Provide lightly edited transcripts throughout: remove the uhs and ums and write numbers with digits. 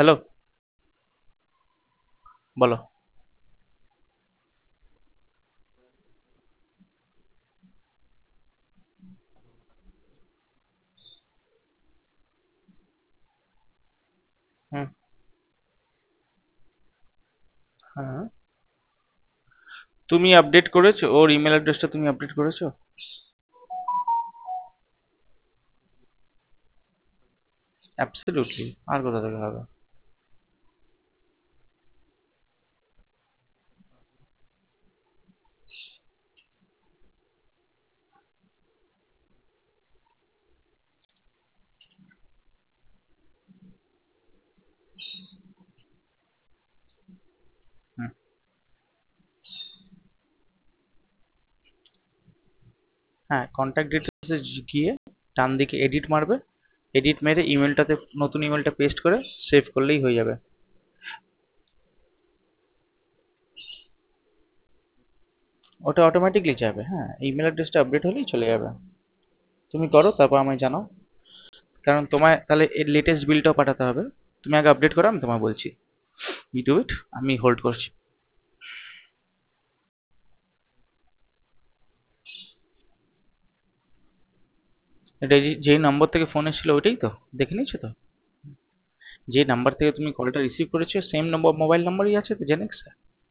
Hello, বলো। হুম। হ্যাঁ, তুমি আপডেট করেছো? ওর ইমেল অ্যাড্রেসটা তুমি আপডেট করেছো? অ্যাবসলিউটলি। আর কোথা থেকে হবে? হুম। হ্যাঁ, কন্ট্যাক্ট ডিটেলসে গিয়ে ডান দিকে এডিট মারবে। এডিট মেরে ইমেলটাতে নতুন ইমেলটা পেস্ট করে সেভ করলেই হয়ে যাবে। ওটা অটোমেটিকলি যাবে, হ্যাঁ, ইমেল অ্যাড্রেসটা আপডেট হলেই চলে যাবে। তুমি করো, তারপর আমায় জানাও। কারণ তোমায় তাহলে এর লেটেস্ট বিলটাও পাঠাতে হবে। তুমি আগে আপডেট করো, আমি তোমায় বলছি। You do it. আমি হোল্ড করছি। এটা যেই নম্বর থেকে ফোন এসেছিল ওইটাই তো? দেখে নিয়েছো তো? যে নাম্বার থেকে তুমি কলটা রিসিভ করেছো সেম নম্বর, মোবাইল নাম্বারই আছে তো জেনেক্সে?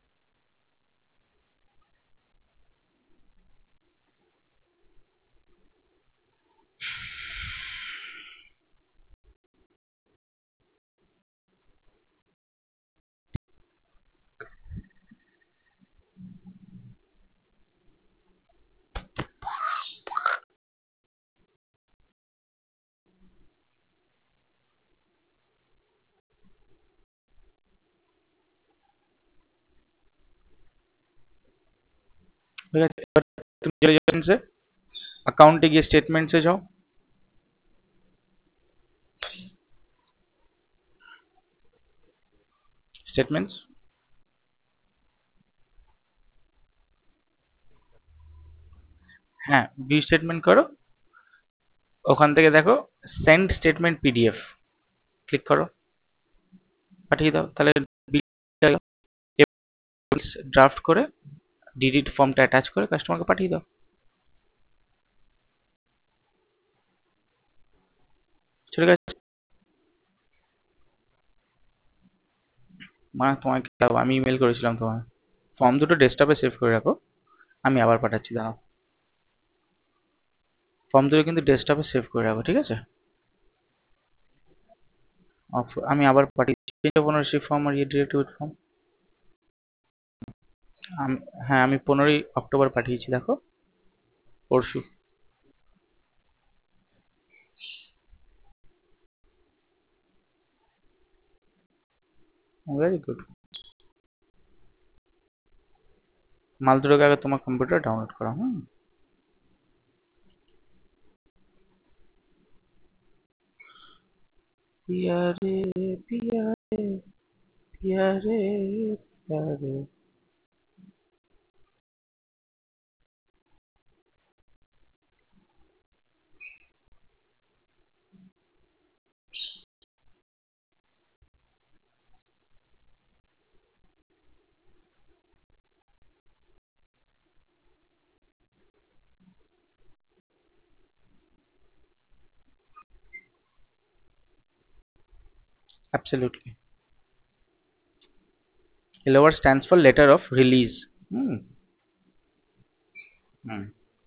ঠিক আছে, এবার তুমি চলে যাও অ্যাকাউন্টে গিয়ে স্টেটমেন্টসে যাও। স্টেটমেন্টস। হ্যাঁ, ভিউ স্টেটমেন্ট করো। ওখান থেকে দেখো সেন্ড স্টেটমেন্ট পিডিএফ, ক্লিক করো। পাঠিয়ে দাও তাহলে। ড্রাফট করে ডিডিট ফর্মটা অ্যাটাচ করে কাস্টমারকে পাঠিয়ে দাও। চলে গেছে। মানে তোমাকে আমি ইমেল করেছিলাম তোমার। ফর্ম দুটো ডেস্কটপে সেভ করে রাখো। আমি আবার পাঠাচ্ছি, দাঁড়াও। ফর্ম দুটো কিন্তু ডেস্কটপে সেভ করে রাখো, ঠিক আছে? আমি আবার পাঠিয়েছি। সেই ফর্ম আর ডিরেক্টরি ফর্ম। হ্যাঁ, আমি 15ই অক্টোবর পাঠিয়েছি, দেখো। পরশু। Very good. মাল দুটোকে আগে তোমার কম্পিউটার ডাউনলোড করা, হুম। পিয়া রে, পিয়া রে, পিয়া রে, পিয়া রে। Absolutely. LOR stands for letter of release. Hmm. Hmm.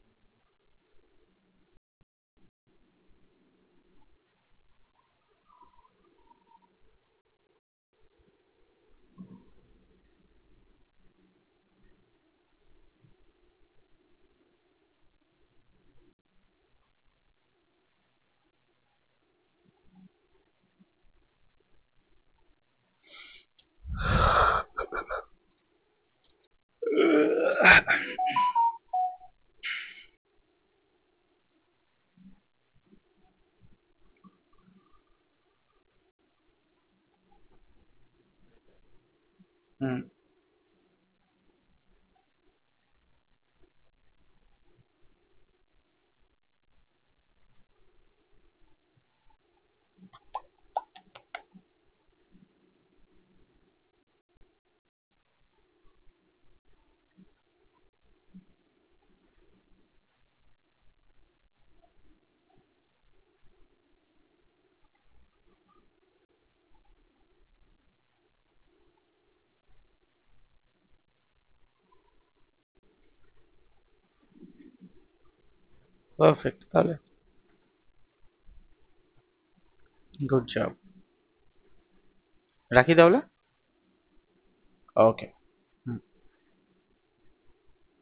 Hmm. Perfect, তাহলে গুড জব। রাখি তাহলে। ওকে।